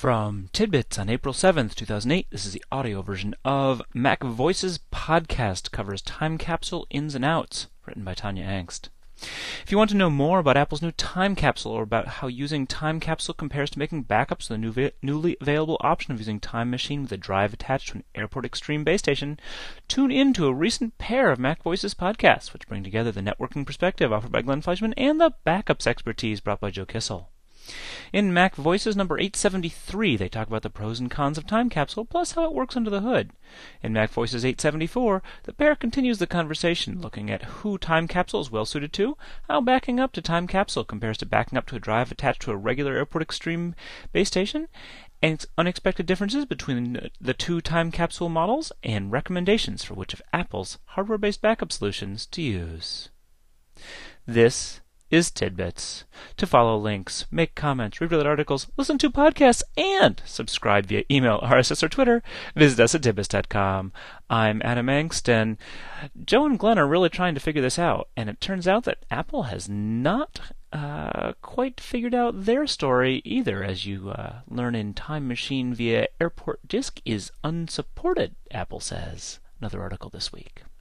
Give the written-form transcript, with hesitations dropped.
From Tidbits on April 7th, 2008, this is the audio version of Mac Voices podcast, covers Time Capsule ins and outs, written by Tanya Angst. If you want to know more about Apple's new Time Capsule or about how using Time Capsule compares to making backups, the newly available option of using Time Machine with a drive attached to an Airport Extreme base station, tune in to a recent pair of Mac Voices podcasts, which bring together the networking perspective offered by Glenn Fleischman and the backups expertise brought by Joe Kissel. In Mac Voices number 873, they talk about the pros and cons of Time Capsule, plus how it works under the hood. In Mac Voices 874, the pair continues the conversation, looking at who Time Capsule is well suited to, how backing up to Time Capsule compares to backing up to a drive attached to a regular Airport Extreme base station, and its unexpected differences between the two Time Capsule models, and recommendations for which of Apple's hardware-based backup solutions to use. This is Tidbits. To follow links, make comments, read related articles, listen to podcasts, and subscribe via email, RSS, or Twitter, visit us at tidbits.com. I'm Adam Angst, and Joe and Glenn are really trying to figure this out, and it turns out that Apple has not quite figured out their story either, as you learn in Time Machine via Airport Disk is unsupported, Apple says. Another article this week.